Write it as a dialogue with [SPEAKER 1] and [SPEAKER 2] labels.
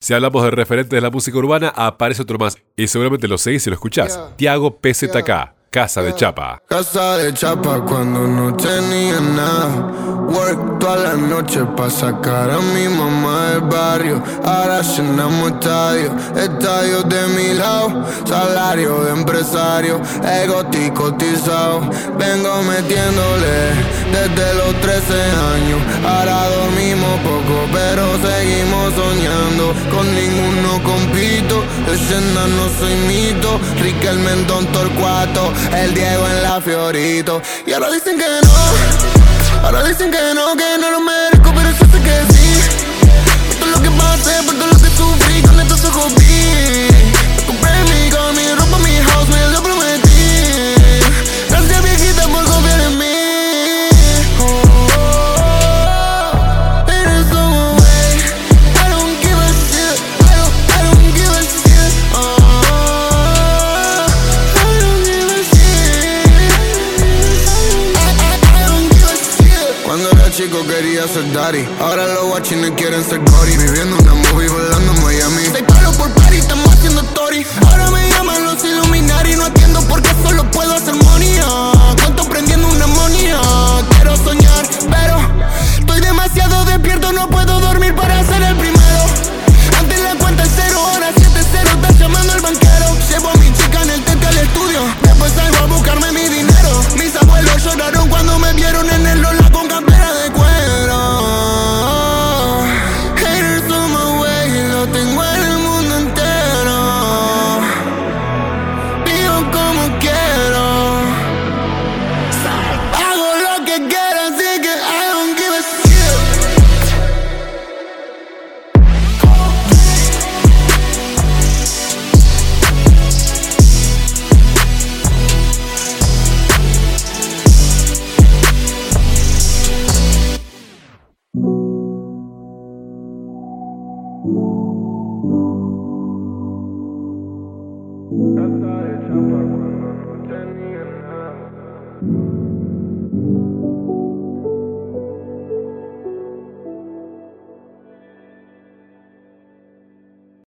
[SPEAKER 1] Si hablamos de referentes de la música urbana, aparece otro más. Y seguramente lo seguís y lo escuchás. Tiago PZK, Casa de Chapa.
[SPEAKER 2] Casa de chapa cuando no tenía nada. Work toda la noche pa' sacar a mi mamá del barrio. Ahora llenamos estadios de mi lado. Salario de empresario, ego cotizado. Vengo metiéndole desde los 13 años. Ahora dormimos poco, pero seguimos soñando. Con ninguno compito, leyenda no soy mito. Riquelme en Don Torcuato, el Diego en la Fiorito. Y ahora dicen que no, ahora dicen que no lo merezco, pero yo sé que sí. Por todo lo que pasé, por todo lo que sufrí, con estos ojos vi. Compré mi ropa, mi house, me lo prometí. Gracias viejita por confiar en mí. Chico quería ser daddy, ahora los guachines quieren ser Gory. Viviendo una movie